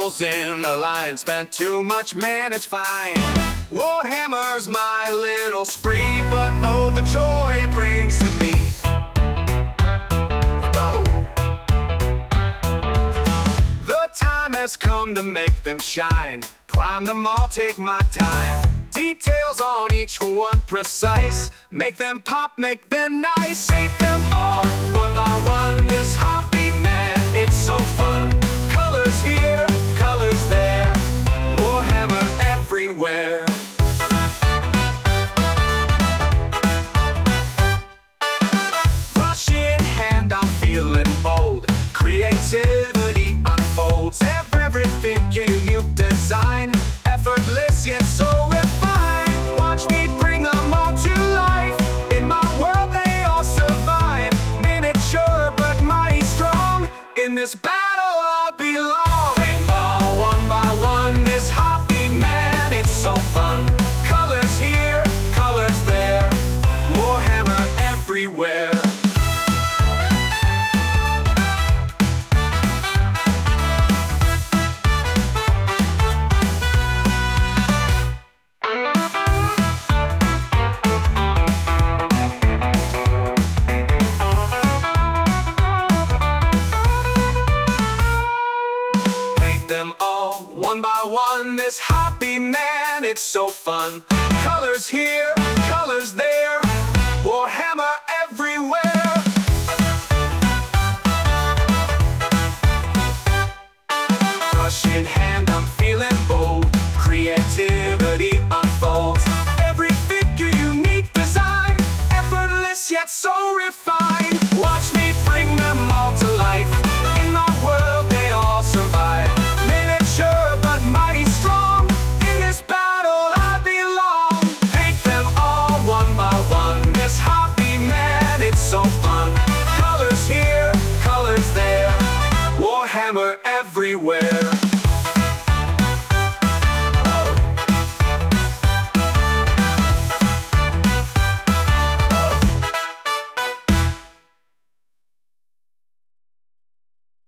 falls in a line. Spent too much, man, it's fine. Warhammer's my little spree, but oh, the joy it brings to me. Oh. The time has come to make them shine. Climb them all, take my time. Details on each one precise. Make them pop, make them nice. Take them all, one by one. This hobby, man, it's so fun. Colors here, colors there. Warhammer everywhere. Brush in hand, I'm feeling bold. Creativity unfolds. Every figure you design, effortless yet so refined. Watch me bring them all to life. In my world they all survive. Miniature but mighty strong. In this battle I belong. Bring them all one by one. This hobby, man, it's so fun. Colors here, colors there. Warhammer everywhere. Them all one by one. This hobby, man, it's so fun. Colors here, colors there. Warhammer everywhere. Brush in hand, I'm feeling bold. Creativity unfolds. Every figure unique design, effortless yet so refined. Watch me bring them all to life. In my world they all survive. But mighty strong. In this battle I belong. Take them all one by one. This hobby, man, it's so fun. Colors here, colors there. Warhammer everywhere.